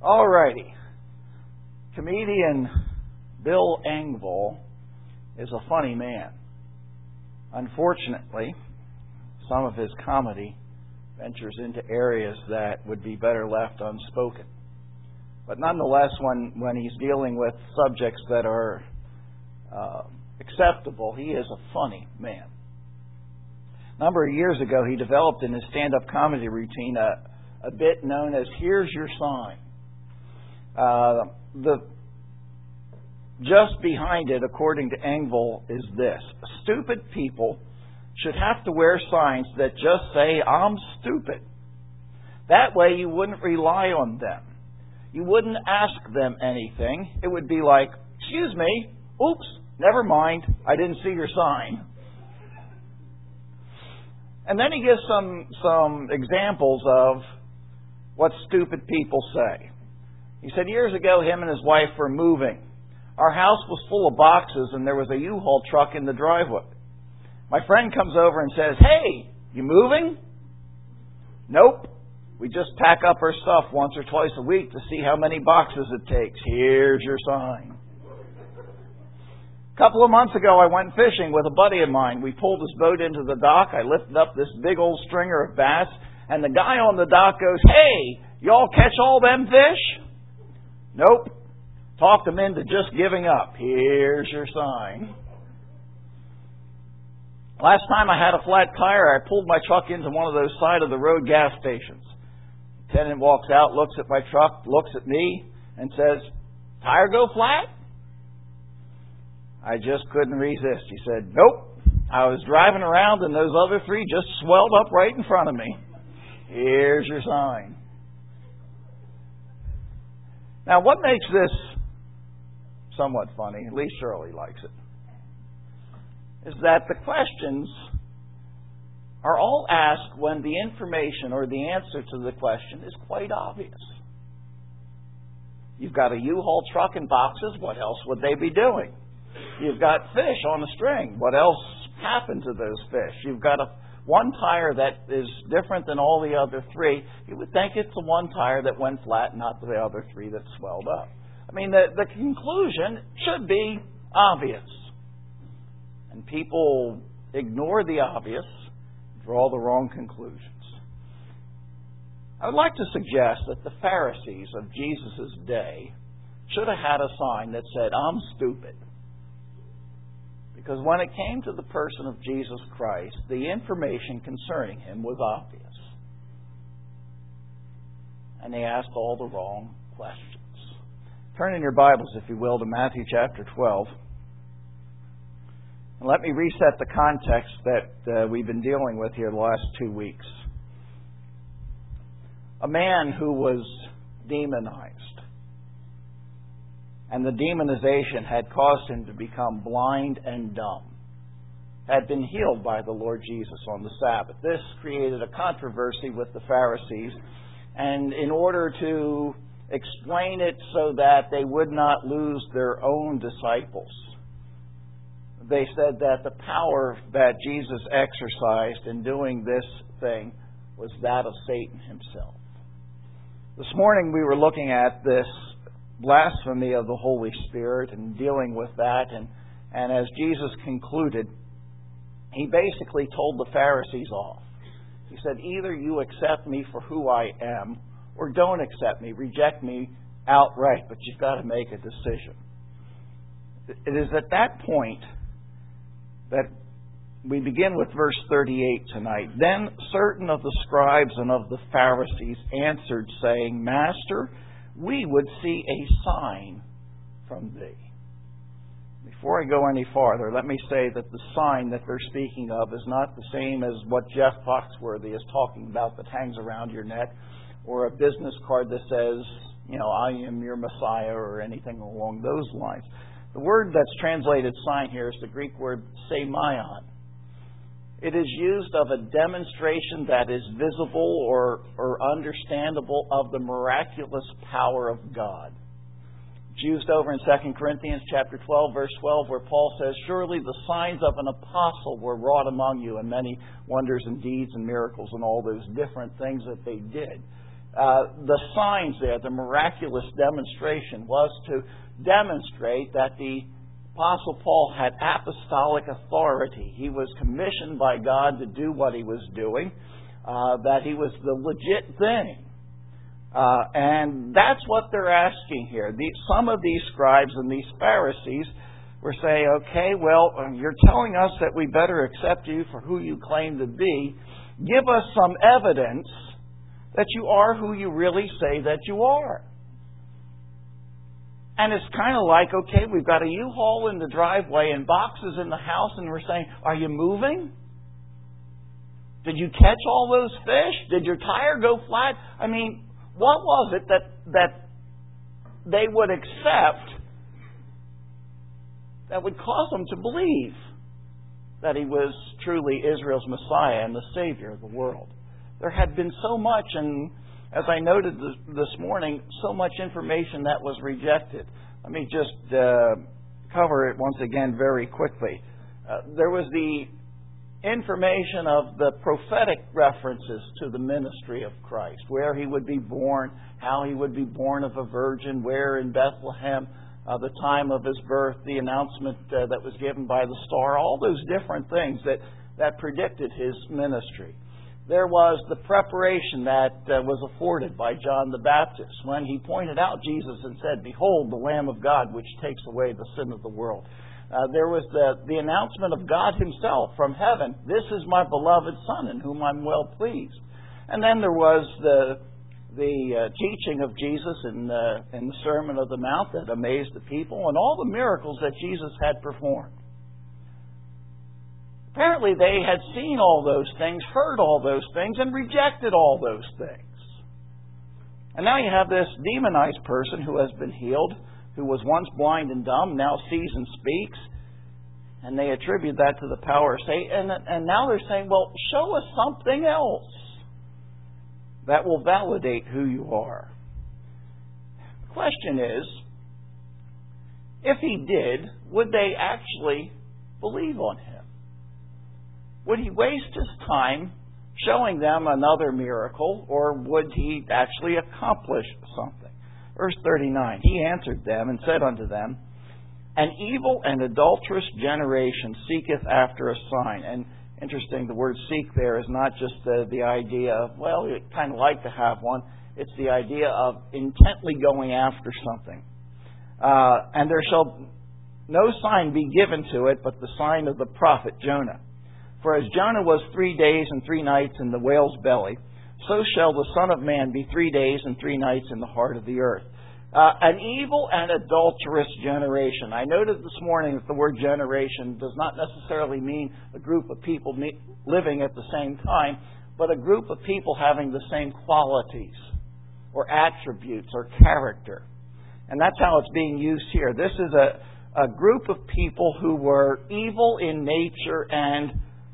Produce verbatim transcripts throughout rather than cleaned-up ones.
All righty. Comedian Bill Engvall is a funny man. Unfortunately, some of his comedy ventures into areas that would be better left unspoken. But nonetheless, when, when he's dealing with subjects that are uh, acceptable, he is a funny man. A number of years ago, he developed in his stand-up comedy routine a, a bit known as "Here's Your Sign." Uh, the just behind it, according to Engvall, is this: stupid people should have to wear signs that just say, "I'm stupid." That way you wouldn't rely on them. You wouldn't ask them anything. It would be like, "Excuse me, oops, never mind, I didn't see your sign." And then he gives some, some examples of what stupid people say. He said years ago, him and his wife were moving. Our house was full of boxes and there was a U-Haul truck in the driveway. My friend comes over and says, "Hey, you moving?" "Nope. We just pack up our stuff once or twice a week to see how many boxes it takes. Here's your sign." A couple of months ago, I went fishing with a buddy of mine. We pulled his boat into the dock. I lifted up this big old stringer of bass, and the guy on the dock goes, "Hey, y'all catch all them fish?" "Nope." Talked him into just giving up. Here's your sign. Last time I had a flat tire, I pulled my truck into one of those side-of-the-road gas stations. The tenant walks out, looks at my truck, looks at me, and says, "Tire go flat?" I just couldn't resist. He said, "Nope. I was driving around and those other three just swelled up right in front of me. Here's your sign." Now, what makes this somewhat funny, at least Shirley likes it, is that the questions are all asked when the information or the answer to the question is quite obvious. You've got a U-Haul truck and boxes. What else would they be doing? You've got fish on a string. What else happened to those fish? You've got a one tire that is different than all the other three. You would think it's the one tire that went flat, not the other three that swelled up. I mean, the, the conclusion should be obvious. And people ignore the obvious, draw the wrong conclusions. I would like to suggest that the Pharisees of Jesus' day should have had a sign that said, "I'm stupid." Because when it came to the person of Jesus Christ, the information concerning Him was obvious. And they asked all the wrong questions. Turn in your Bibles, if you will, to Matthew chapter twelve. And let me reset the context that uh, we've been dealing with here the last two weeks. A man who was demonized. And the demonization had caused him to become blind and dumb, had been healed by the Lord Jesus on the Sabbath. This created a controversy with the Pharisees, and in order to explain it so that they would not lose their own disciples, they said that the power that Jesus exercised in doing this thing was that of Satan himself. This morning we were looking at this blasphemy of the Holy Spirit and dealing with that. And, and as Jesus concluded, He basically told the Pharisees off. He said, either you accept me for who I am or don't accept me, reject me outright, but you've got to make a decision. It is at that point that we begin with verse thirty-eight tonight. Then certain of the scribes and of the Pharisees answered, saying, "Master, we would see a sign from thee." Before I go any farther, let me say that the sign that they're speaking of is not the same as what Jeff Foxworthy is talking about that hangs around your neck, or a business card that says, you know, "I am your Messiah," or anything along those lines. The word that's translated sign here is the Greek word semeion. It is used of a demonstration that is visible or, or understandable of the miraculous power of God. It's used over in Second Corinthians chapter twelve, verse twelve, where Paul says, "Surely the signs of an apostle were wrought among you, and many wonders and deeds and miracles," and all those different things that they did. Uh, the signs there, the miraculous demonstration, was to demonstrate that the Apostle Paul had apostolic authority. He was commissioned by God to do what he was doing, uh, that he was the legit thing. Uh, and that's what they're asking here. The, some of these scribes and these Pharisees were saying, okay, well, you're telling us that we better accept you for who you claim to be. Give us some evidence that you are who you really say that you are. And it's kind of like, okay, we've got a U-Haul in the driveway and boxes in the house, and we're saying, are you moving? Did you catch all those fish? Did your tire go flat? I mean, what was it that that they would accept that would cause them to believe that he was truly Israel's Messiah and the Savior of the world? There had been so much, and as I noted this morning, so much information that was rejected. Let me just uh, cover it once again very quickly. Uh, there was the information of the prophetic references to the ministry of Christ, where he would be born, how he would be born of a virgin, where in Bethlehem, uh, the time of his birth, the announcement uh, that was given by the star, all those different things that, that predicted his ministry. There was the preparation that uh, was afforded by John the Baptist when he pointed out Jesus and said, "Behold, the Lamb of God, which takes away the sin of the world." Uh, there was the, the announcement of God himself from heaven, "This is my beloved Son, in whom I'm well pleased." And then there was the the uh, teaching of Jesus in the, in the Sermon on the Mount that amazed the people, and all the miracles that Jesus had performed. Apparently they had seen all those things, heard all those things, and rejected all those things. And now you have this demonized person who has been healed, who was once blind and dumb, now sees and speaks, and they attribute that to the power of Satan. And, and now they're saying, well, show us something else that will validate who you are. The question is, if he did, would they actually believe on him? Would he waste his time showing them another miracle, or would he actually accomplish something? Verse thirty-nine, he answered them and said unto them, "An evil and adulterous generation seeketh after a sign." And interesting, the word seek there is not just the, the idea of, well, you'd kind of like to have one. It's the idea of intently going after something. Uh, and there shall no sign be given to it but the sign of the prophet Jonah. For as Jonah was three days and three nights in the whale's belly, so shall the Son of Man be three days and three nights in the heart of the earth. Uh, an evil and adulterous generation. I noted this morning that the word generation does not necessarily mean a group of people me- living at the same time, but a group of people having the same qualities or attributes or character. And that's how it's being used here. This is a, a group of people who were evil in nature and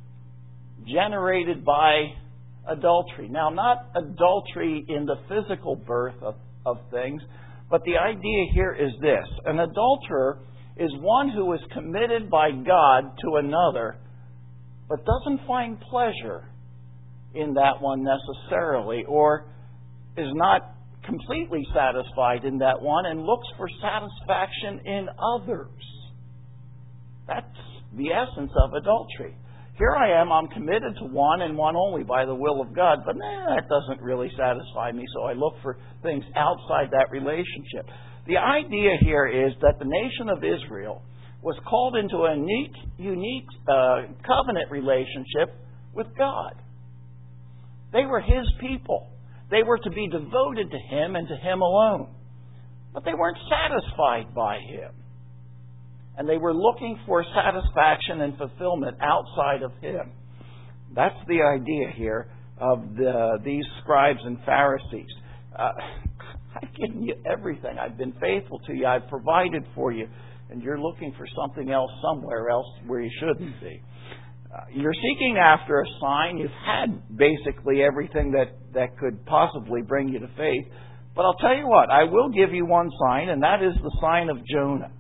generated by adultery. Now, not adultery in the physical birth of, of things, but the idea here is this. An adulterer is one who is committed by God to another, but doesn't find pleasure in that one necessarily, or is not completely satisfied in that one and looks for satisfaction in others. That's the essence of adultery. Here I am, I'm committed to one and one only by the will of God, but nah, that doesn't really satisfy me, so I look for things outside that relationship. The idea here is that the nation of Israel was called into a unique, unique uh, covenant relationship with God. They were His people. They were to be devoted to Him and to Him alone. But they weren't satisfied by Him. And they were looking for satisfaction and fulfillment outside of Him. That's the idea here of the, these scribes and Pharisees. Uh, I've given you everything. I've been faithful to you. I've provided for you. And you're looking for something else somewhere else where you shouldn't be. Uh, you're seeking after a sign. You've had basically everything that, that could possibly bring you to faith. But I'll tell you what, I will give you one sign, and that is the sign of Jonah.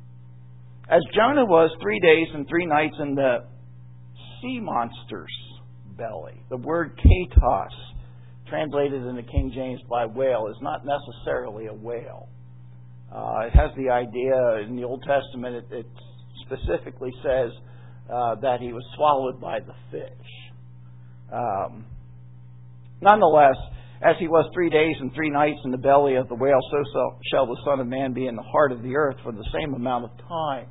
As Jonah was three days and three nights in the sea monster's belly, the word katos translated in the King James by whale, is not necessarily a whale. Uh, it has the idea, in the Old Testament, it, it specifically says uh, that he was swallowed by the fish. Um, nonetheless, as he was three days and three nights in the belly of the whale, so shall the Son of Man be in the heart of the earth for the same amount of time.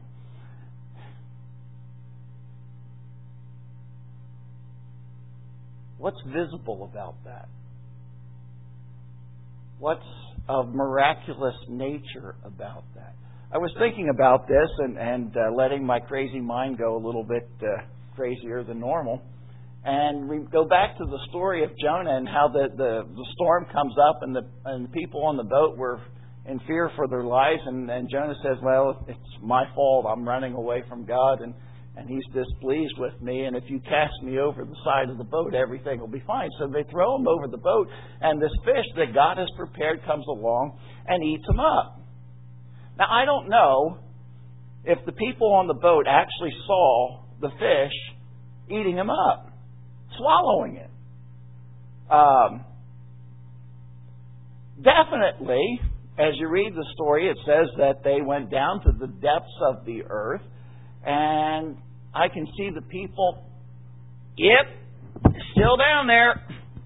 What's visible about that? What's of miraculous nature about that? I was thinking about this and, and uh, letting my crazy mind go a little bit uh, crazier than normal. And we go back to the story of Jonah and how the, the, the storm comes up and the, and the people on the boat were in fear for their lives. And, and Jonah says, well, it's my fault. I'm running away from God and, and He's displeased with me. And if you cast me over the side of the boat, everything will be fine. So they throw him over the boat. And this fish that God has prepared comes along and eats him up. Now, I don't know if the people on the boat actually saw the fish eating him up, swallowing it. Um, definitely, as you read the story, it says that they went down to the depths of the earth, and I can see the people, yep, still down there.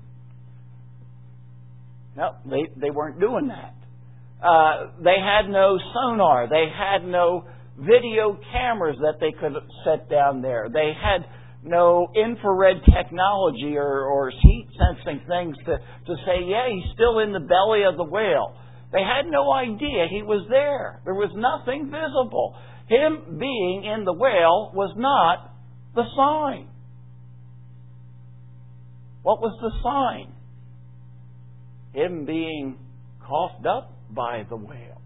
No, they, they weren't doing that. Uh, they had no sonar. They had no video cameras that they could set down there. They had no infrared technology or, or heat sensing things to, to say, yeah, he's still in the belly of the whale. They had no idea he was there. There was nothing visible. Him being in the whale was not the sign. What was the sign? Him being coughed up by the whale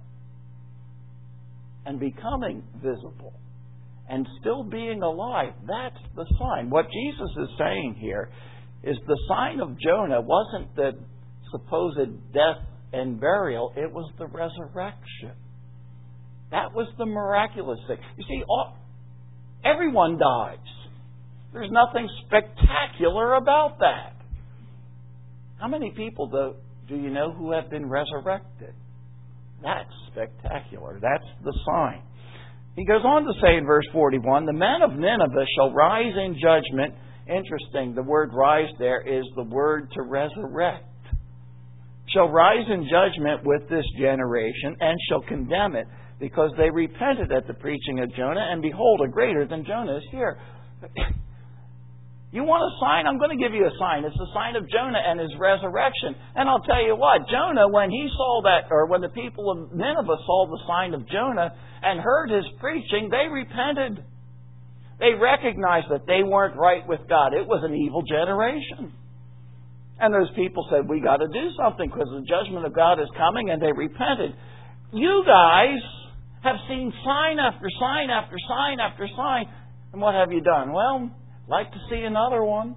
and becoming visible and still being alive. That's the sign. What Jesus is saying here is the sign of Jonah wasn't the supposed death and burial, it was the resurrection. That was the miraculous thing. You see, all, everyone dies. There's nothing spectacular about that. How many people do, do you know who have been resurrected? That's spectacular. That's the sign. He goes on to say in verse forty-one, the men of Nineveh shall rise in judgment. Interesting, the word rise there is the word to resurrect. Shall rise in judgment with this generation and shall condemn it, because they repented at the preaching of Jonah, and behold, a greater than Jonah is here. You want a sign? I'm going to give you a sign. It's the sign of Jonah and his resurrection. And I'll tell you what, Jonah, when he saw that, or when the people of Nineveh saw the sign of Jonah and heard his preaching, they repented. They recognized that they weren't right with God. It was an evil generation. And those people said, we got to do something because the judgment of God is coming, and they repented. You guys have seen sign after sign after sign after sign. And what have you done? Well, like to see another one.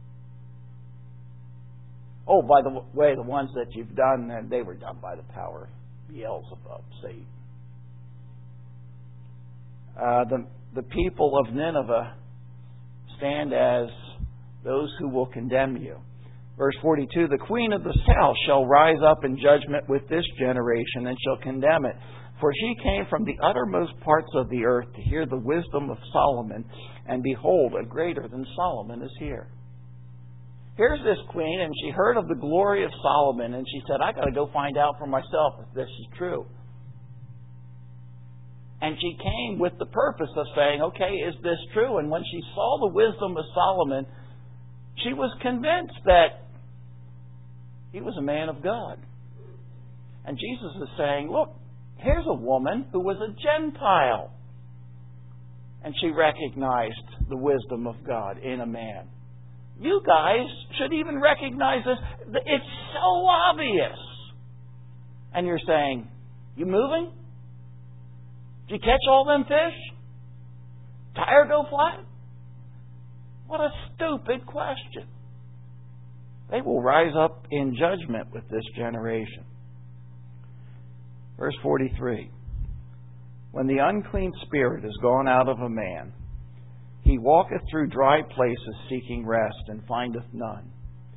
Oh, by the way, the ones that you've done, they were done by the power of Beelzebub, Satan. Uh, the, the people of Nineveh stand as those who will condemn you. Verse forty-two, the queen of the south shall rise up in judgment with this generation and shall condemn it. For she came from the uttermost parts of the earth to hear the wisdom of Solomon, and behold, a greater than Solomon is here. Here's this queen, and she heard of the glory of Solomon, and she said, I got to go find out for myself if this is true. And she came with the purpose of saying, okay, is this true? And when she saw the wisdom of Solomon, she was convinced that he was a man of God. And Jesus is saying, look, here's a woman who was a Gentile. And she recognized the wisdom of God in a man. You guys should even recognize this. It's so obvious. And you're saying, you moving? Did you catch all them fish? Tire go flat? What a stupid question. They will rise up in judgment with this generation. Verse forty-three. When the unclean spirit is gone out of a man, he walketh through dry places seeking rest, and findeth none.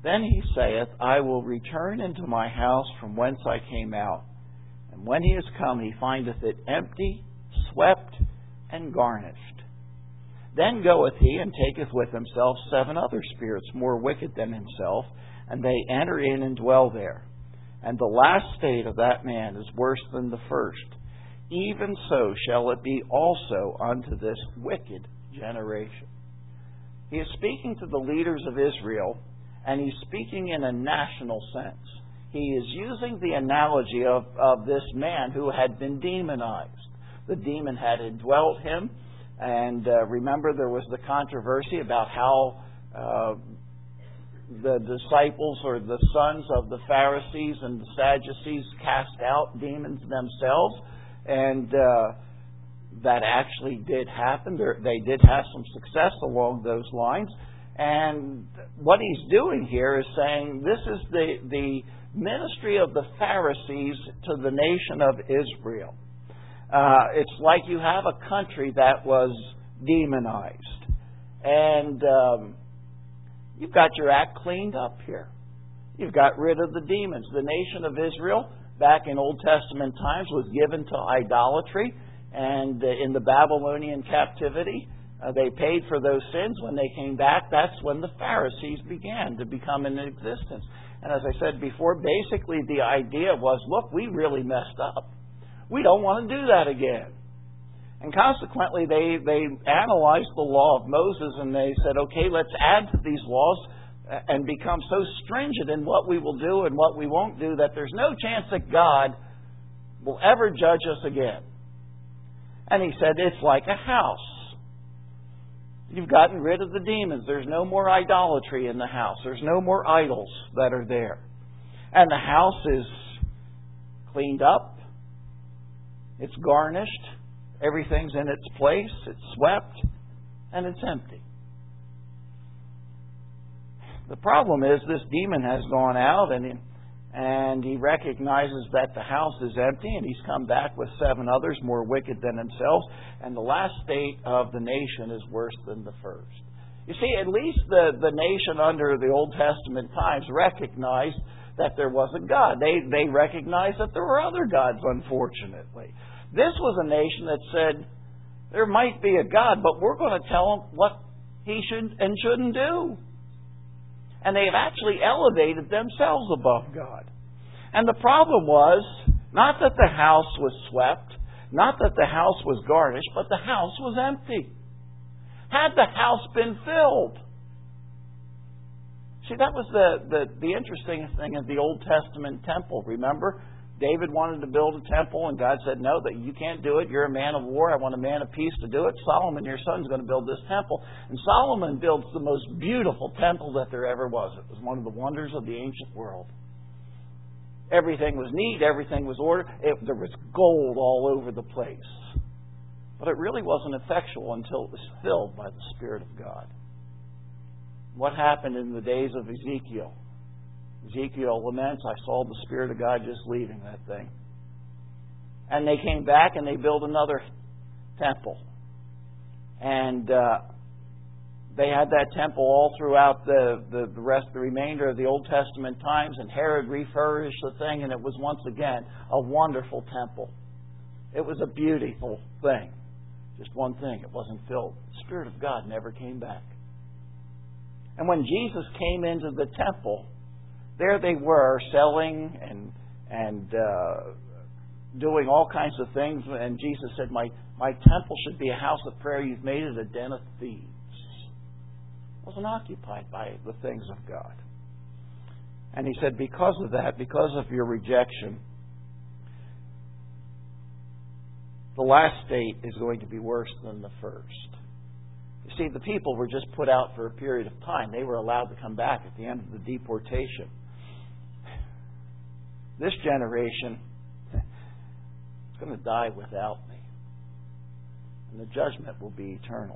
Then he saith, I will return into my house from whence I came out. And when he is come, he findeth it empty, swept, and garnished. Then goeth he and taketh with himself seven other spirits more wicked than himself, and they enter in and dwell there. And the last state of that man is worse than the first. Even so shall it be also unto this wicked generation. He is speaking to the leaders of Israel, and he's speaking in a national sense. He is using the analogy of, of this man who had been demonized. The demon had indwelt him, and uh, remember there was the controversy about how uh, the disciples or the sons of the Pharisees and the Sadducees cast out demons themselves, and uh, that actually did happen. They're, they did have some success along those lines. And what he's doing here is saying this is the, the ministry of the Pharisees to the nation of Israel. Uh, it's like you have a country that was demonized. And um, you've got your act cleaned up here. You've got rid of the demons. The nation of Israel, back in Old Testament times, was given to idolatry. And uh, in the Babylonian captivity, uh, they paid for those sins. When they came back, that's when the Pharisees began to become in existence. And as I said before, basically the idea was, look, we really messed up. We don't want to do that again. And consequently, they, they analyzed the law of Moses and they said, okay, let's add to these laws and become so stringent in what we will do and what we won't do that there's no chance that God will ever judge us again. And he said, it's like a house. You've gotten rid of the demons. There's no more idolatry in the house. There's no more idols that are there. And the house is cleaned up. It's garnished. Everything's in its place. It's swept. And it's empty. The problem is this demon has gone out and he, and he recognizes that the house is empty, and he's come back with seven others more wicked than himself, and the last state of the nation is worse than the first. You see, at least the, the nation under the Old Testament times recognized that there was a God. They, they recognized that there were other gods, unfortunately. This was a nation that said, there might be a God, but we're going to tell him what he should and shouldn't do. And they have actually elevated themselves above God. And the problem was, not that the house was swept, not that the house was garnished, but the house was empty. Had the house been filled? See, that was the, the, the interesting thing of the Old Testament temple. Remember, David wanted to build a temple, and God said, no, that you can't do it. You're a man of war. I want a man of peace to do it. Solomon, your son's going to build this temple. And Solomon builds the most beautiful temple that there ever was. It was one of the wonders of the ancient world. Everything was neat. Everything was ordered. It, there was gold all over the place. But it really wasn't effectual until it was filled by the Spirit of God. What happened in the days of Ezekiel? Ezekiel laments, I saw the Spirit of God just leaving that thing. And they came back and they built another temple. And uh, they had that temple all throughout the, the, the rest, the remainder of the Old Testament times. And Herod refurbished the thing, and it was once again a wonderful temple. It was a beautiful thing. Just one thing, it wasn't filled. The Spirit of God never came back. And when Jesus came into the temple, there they were selling and and uh, doing all kinds of things. And Jesus said, my, my temple should be a house of prayer. You've made it a den of thieves. It wasn't occupied by the things of God. And he said, because of that, because of your rejection, the last state is going to be worse than the first. You see, the people were just put out for a period of time. They were allowed to come back at the end of the deportation. This generation is going to die without me. And the judgment will be eternal.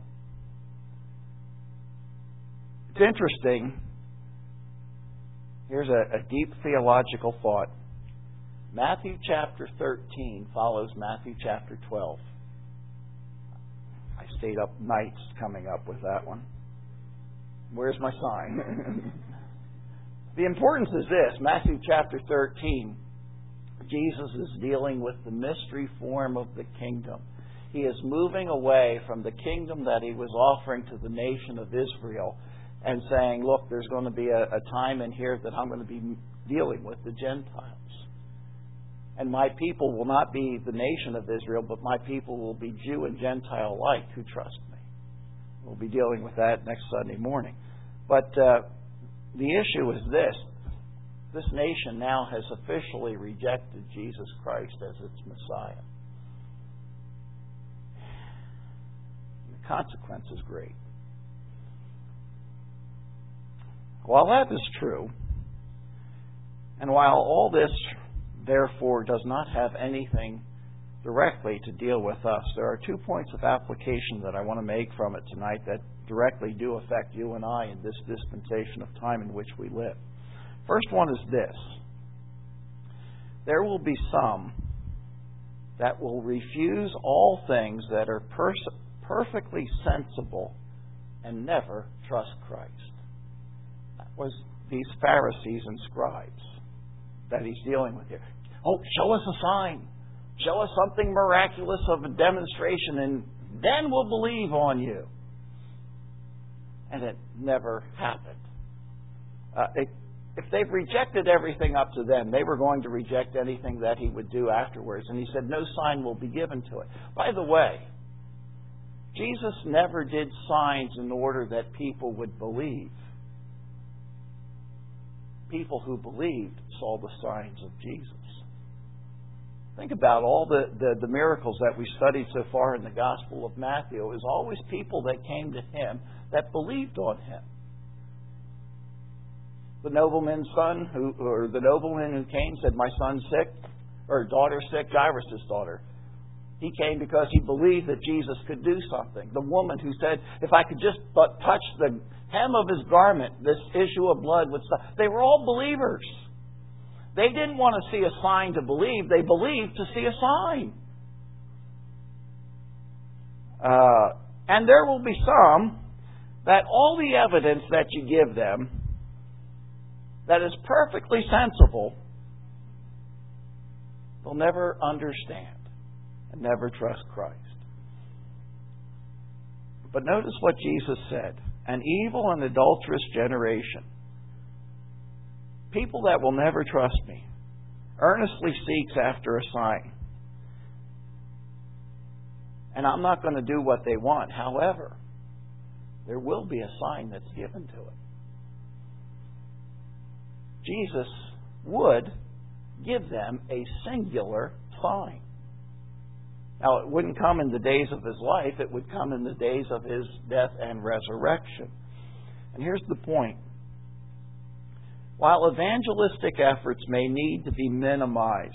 It's interesting. Here's a, a deep theological thought. Matthew chapter thirteen follows Matthew chapter twelve. I stayed up nights coming up with that one. Where's my sign? The importance is this. Matthew chapter thirteen, Jesus is dealing with the mystery form of the kingdom. He is moving away from the kingdom that he was offering to the nation of Israel and saying, look, there's going to be a, a time in here that I'm going to be dealing with the Gentiles. And my people will not be the nation of Israel, but my people will be Jew and Gentile alike who trust me. We'll be dealing with that next Sunday morning. But uh, the issue is this. This nation now has officially rejected Jesus Christ as its Messiah. The consequence is great. While that is true, and while all this, therefore, does not have anything directly to deal with us, there are two points of application that I want to make from it tonight that directly do affect you and I in this dispensation of time in which we live. First one is this. There will be some that will refuse all things that are pers- perfectly sensible and never trust Christ. That was these Pharisees and scribes that he's dealing with here. Oh, show us a sign. Show us something miraculous of a demonstration, and then we'll believe on you. And it never happened. Uh, it, if they've rejected everything up to then, they were going to reject anything that he would do afterwards. And he said, no sign will be given to it. By the way, Jesus never did signs in order that people would believe. People who believed saw the signs of Jesus. Think about all the, the, the miracles that we studied so far in the Gospel of Matthew. It was always people that came to him that believed on him. The nobleman's son, who, or the nobleman who came, said, my son's sick, or daughter's sick, Jairus' daughter. He came because he believed that Jesus could do something. The woman who said, if I could just but touch the hem of his garment, this issue of blood would stop. They were all believers. They didn't want to see a sign to believe. They believed to see a sign. Uh, and there will be some that all the evidence that you give them that is perfectly sensible, they'll never understand and never trust Christ. But notice what Jesus said. An evil and adulterous generation. People that will never trust me, earnestly seeks after a sign. And I'm not going to do what they want. However, there will be a sign that's given to it. Jesus would give them a singular sign. Now, it wouldn't come in the days of his life. It would come in the days of his death and resurrection. And here's the point. While evangelistic efforts may need to be minimized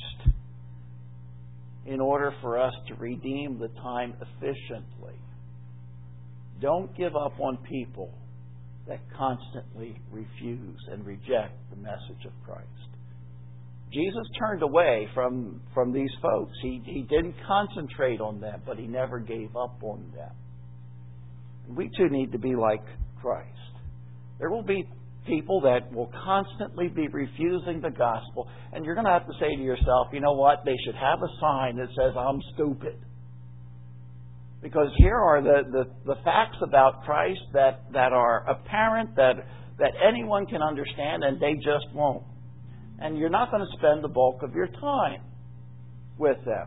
in order for us to redeem the time efficiently, don't give up on people that constantly refuse and reject the message of Christ. Jesus turned away from, from these folks. He, he didn't concentrate on them, but he never gave up on them. And we too need to be like Christ. There will be people that will constantly be refusing the gospel, and you're going to have to say to yourself, you know what, they should have a sign that says, I'm stupid. Because here are the, the, the facts about Christ that, that are apparent, that, that anyone can understand, and they just won't. And you're not going to spend the bulk of your time with them.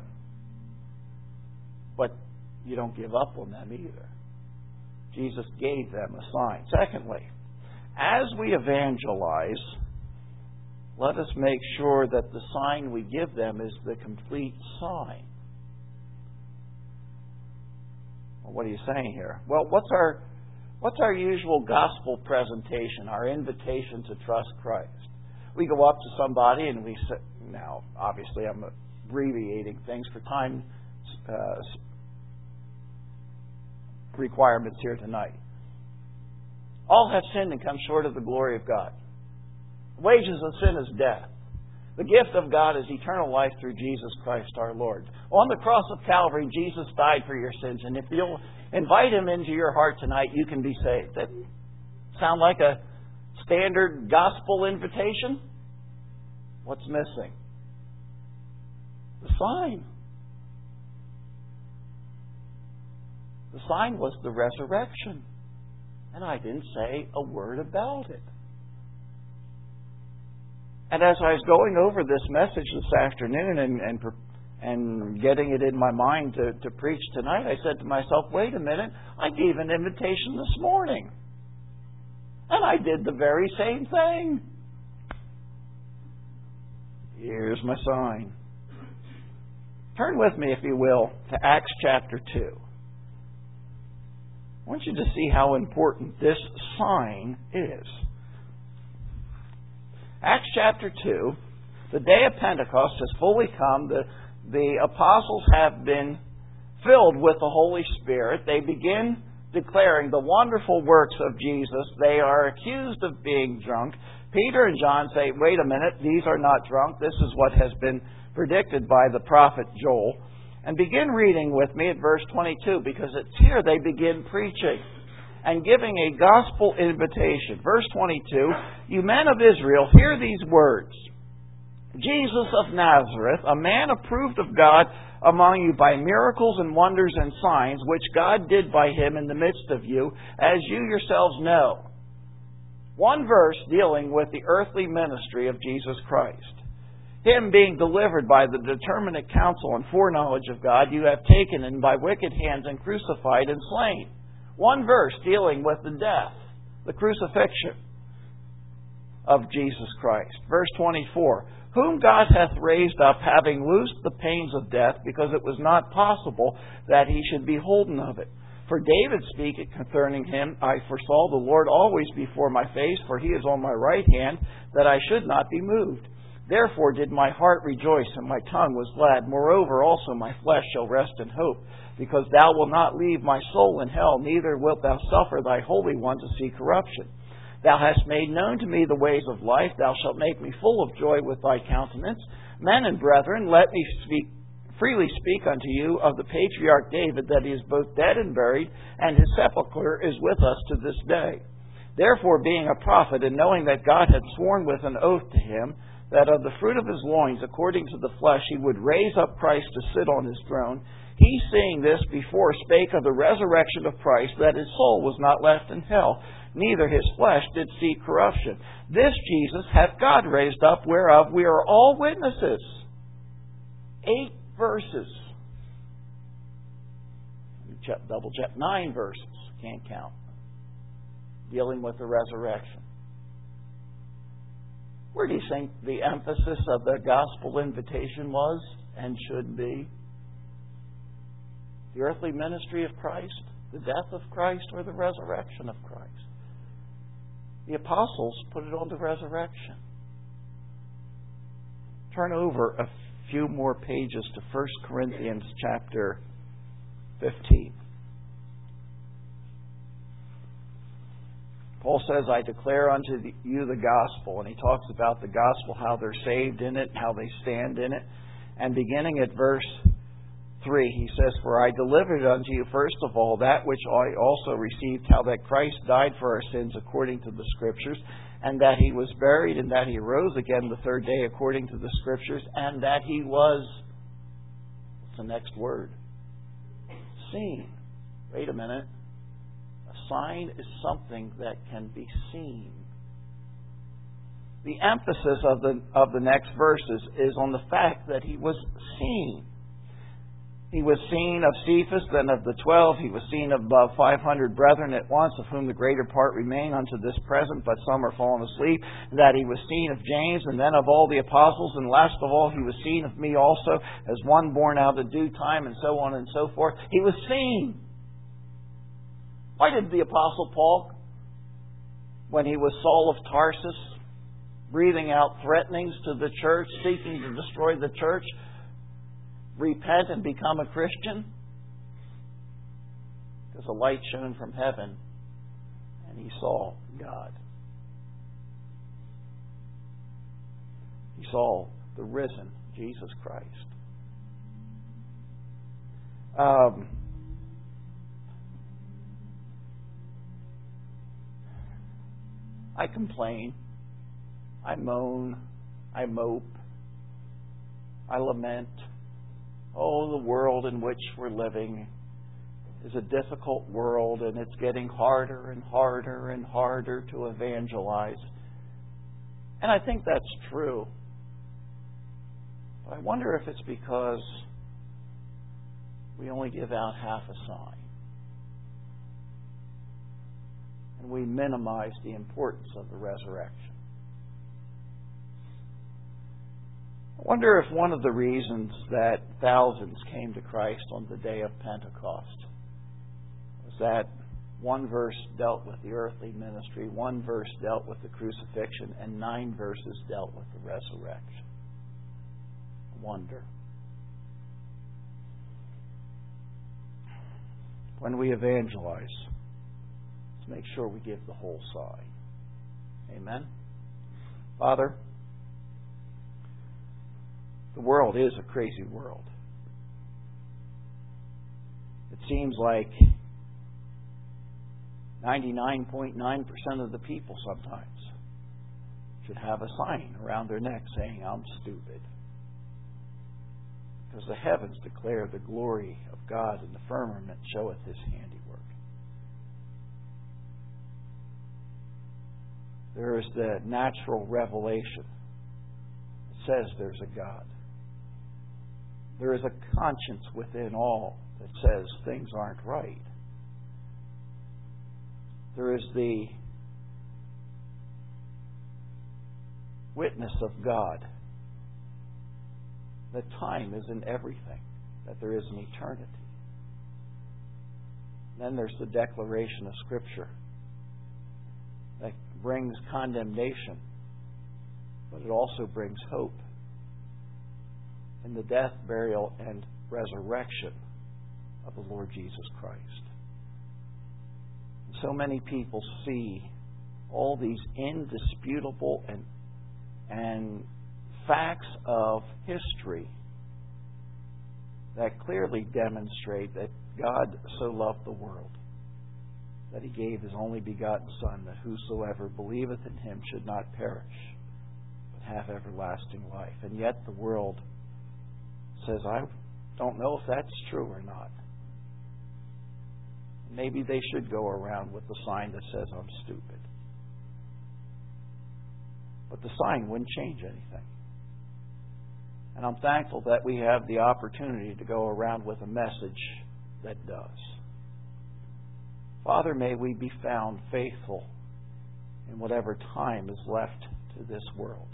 But you don't give up on them either. Jesus gave them a sign. Secondly, as we evangelize, let us make sure that the sign we give them is the complete sign. Well, what are you saying here? Well, what's our what's our usual gospel presentation, our invitation to trust Christ? We go up to somebody and we say, now, obviously I'm abbreviating things for time uh, requirements here tonight. All have sinned and come short of the glory of God. The wages of sin is death. The gift of God is eternal life through Jesus Christ our Lord. On the cross of Calvary, Jesus died for your sins. And if you'll invite Him into your heart tonight, you can be saved. That sound like a standard gospel invitation? What's missing? The sign. The sign was the resurrection. And I didn't say a word about it. And as I was going over this message this afternoon and and, and getting it in my mind to, to preach tonight, I said to myself, wait a minute, I gave an invitation this morning. And I did the very same thing. Here's my sign. Turn with me, if you will, to Acts chapter two. I want you to see how important this sign is. Acts chapter two, the day of Pentecost has fully come. The, the apostles have been filled with the Holy Spirit. They begin declaring the wonderful works of Jesus. They are accused of being drunk. Peter and John say, wait a minute, these are not drunk. This is what has been predicted by the prophet Joel. And begin reading with me at verse twenty-two, because it's here they begin preaching and giving a gospel invitation. Verse twenty-two, you men of Israel, hear these words. Jesus of Nazareth, a man approved of God among you by miracles and wonders and signs, which God did by him in the midst of you, as you yourselves know. One verse dealing with the earthly ministry of Jesus Christ. Him being delivered by the determinate counsel and foreknowledge of God, you have taken and by wicked hands and crucified and slain. One verse dealing with the death, the crucifixion of Jesus Christ. Verse twenty-four, whom God hath raised up, having loosed the pains of death, because it was not possible that he should be holden of it. For David speaketh concerning him, I foresaw the Lord always before my face, for he is on my right hand, that I should not be moved. Therefore did my heart rejoice, and my tongue was glad. Moreover also my flesh shall rest in hope, because thou wilt not leave my soul in hell, neither wilt thou suffer thy Holy One to see corruption. Thou hast made known to me the ways of life. Thou shalt make me full of joy with thy countenance. Men and brethren, let me speak freely speak unto you of the patriarch David, that he is both dead and buried, and his sepulchre is with us to this day. Therefore, being a prophet, and knowing that God had sworn with an oath to him, that of the fruit of his loins, according to the flesh, he would raise up Christ to sit on his throne, he, seeing this before, spake of the resurrection of Christ, that his soul was not left in hell, neither his flesh did see corruption. This Jesus hath God raised up, whereof we are all witnesses. Eight verses. Check, double check. Nine verses. Can't count. Dealing with the resurrection. Where do you think the emphasis of the gospel invitation was and should be? The earthly ministry of Christ, the death of Christ, or the resurrection of Christ? The apostles put it on the resurrection. Turn over a few more pages to First Corinthians chapter fifteen. Paul says, I declare unto you the gospel. And he talks about the gospel, how they're saved in it, how they stand in it. And beginning at verse three, he says, for I delivered unto you first of all that which I also received, how that Christ died for our sins according to the Scriptures, and that he was buried, and that he rose again the third day according to the Scriptures, and that he was, what's the next word? Seen. Wait a minute. A sign is something that can be seen. The emphasis of the of the next verses is on the fact that he was seen. He was seen of Cephas, then of the twelve. He was seen of above five hundred brethren at once, of whom the greater part remain unto this present, but some are fallen asleep. That he was seen of James, and then of all the apostles. And last of all, he was seen of me also, as one born out of due time, and so on and so forth. He was seen. Why did the Apostle Paul, when he was Saul of Tarsus, breathing out threatenings to the church, seeking to destroy the church, repent and become a Christian? Because a light shone from heaven and he saw God. He saw the risen Jesus Christ. Um, I complain. I moan. I mope. I lament. Oh, the world in which we're living is a difficult world, and it's getting harder and harder and harder to evangelize. And I think that's true. But I wonder if it's because we only give out half a sign. And we minimize the importance of the resurrection. I wonder if one of the reasons that thousands came to Christ on the day of Pentecost was that one verse dealt with the earthly ministry, one verse dealt with the crucifixion, and nine verses dealt with the resurrection. I wonder. When we evangelize, let's make sure we give the whole sign. Amen? Father, the world is a crazy world. It seems like ninety-nine point nine percent of the people sometimes should have a sign around their neck saying, I'm stupid. Because the heavens declare the glory of God, and the firmament showeth His handiwork. There is the natural revelation that says there's a God. There is a conscience within all that says things aren't right. There is the witness of God that time is in everything, that there is an eternity. Then there's the declaration of Scripture that brings condemnation, but it also brings hope in the death, burial, and resurrection of the Lord Jesus Christ. And so many people see all these indisputable and and facts of history that clearly demonstrate that God so loved the world that He gave His only begotten Son, that whosoever believeth in Him should not perish, but have everlasting life. And yet the world says, I don't know if that's true or not. Maybe they should go around with the sign that says, I'm stupid. But the sign wouldn't change anything. And I'm thankful that we have the opportunity to go around with a message that does. Father, may we be found faithful in whatever time is left to this world.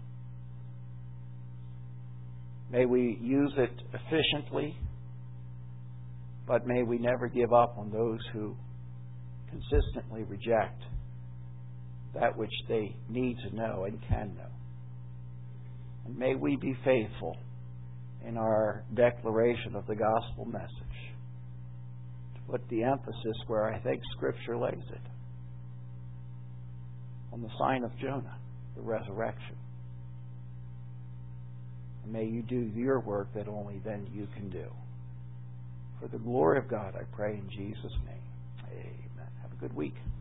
May we use it efficiently, but may we never give up on those who consistently reject that which they need to know and can know. And may we be faithful in our declaration of the gospel message, to put the emphasis where I think Scripture lays it, on the sign of Jonah, the resurrection. And may you do your work that only then you can do. For the glory of God, I pray in Jesus' name. Amen. Have a good week.